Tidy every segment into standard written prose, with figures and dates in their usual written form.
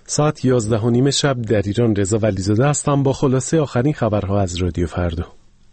ساعت 11:30 شب در ایران. رضا ولیزاده هستم با خلاصه آخرین خبرها از رادیو فردا.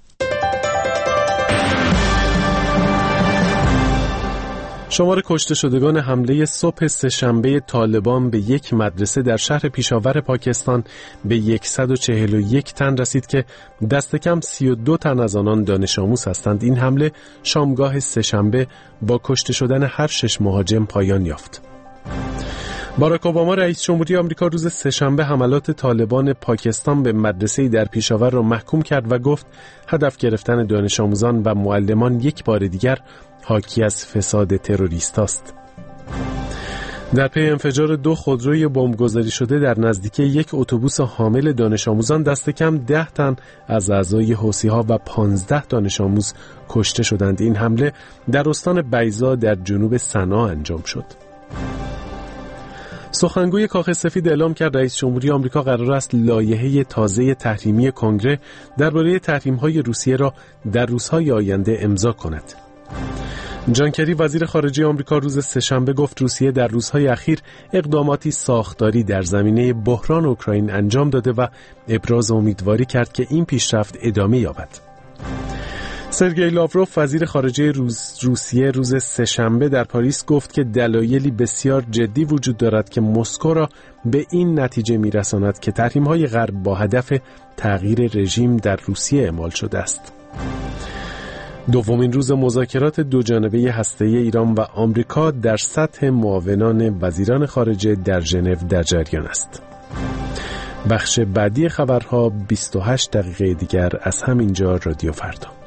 شمار کشته شدگان حمله صبح سه‌شنبه طالبان به یک مدرسه در شهر پیشاور پاکستان به 141 تن رسید که دست کم 32 تن از آنان دانش آموز هستند. این حمله شامگاه سه‌شنبه با کشته شدن هر 6 مهاجم پایان یافت. باراک اوباما رئیس جمهوری آمریکا روز سه‌شنبه حملات طالبان پاکستان به مدرسه‌ای در پیشاور را محکوم کرد و گفت هدف گرفتن دانش آموزان و معلمان یک بار دیگر حاکی از فساد تروریست است. در پی انفجار 2 خودروی بمبگذاری شده در نزدیکی یک اتوبوس حامل دانش آموزان دست کم 10 تن از اعضای حوثی‌ها و 15 دانش آموز کشته شدند. این حمله در استان بیضا در جنوب صنعا انجام شد. سخنگوی کاخ سفید اعلام کرد رئیس جمهوری آمریکا قرار است لایحه تازه تحریمی کنگره درباره تحریم‌های روسیه را در روزهای آینده امضا کند. جان کری وزیر خارجه آمریکا روز سه‌شنبه گفت روسیه در روزهای اخیر اقداماتی ساختاری در زمینه بحران اوکراین انجام داده و ابراز امیدواری کرد که این پیشرفت ادامه یابد. سرگئی لاوروف وزیر خارجه روسیه روز سه‌شنبه در پاریس گفت که دلایلی بسیار جدی وجود دارد که مسکو را به این نتیجه می‌رساند که تحریم‌های غرب با هدف تغییر رژیم در روسیه اعمال شده است. دومین روز مذاکرات دوجانبه هسته‌ای ایران و آمریکا در سطح معاونان وزیران خارجه در ژنو در جریان است. بخش بعدی خبرها 28 دقیقه دیگر از همینجا رادیو فردا.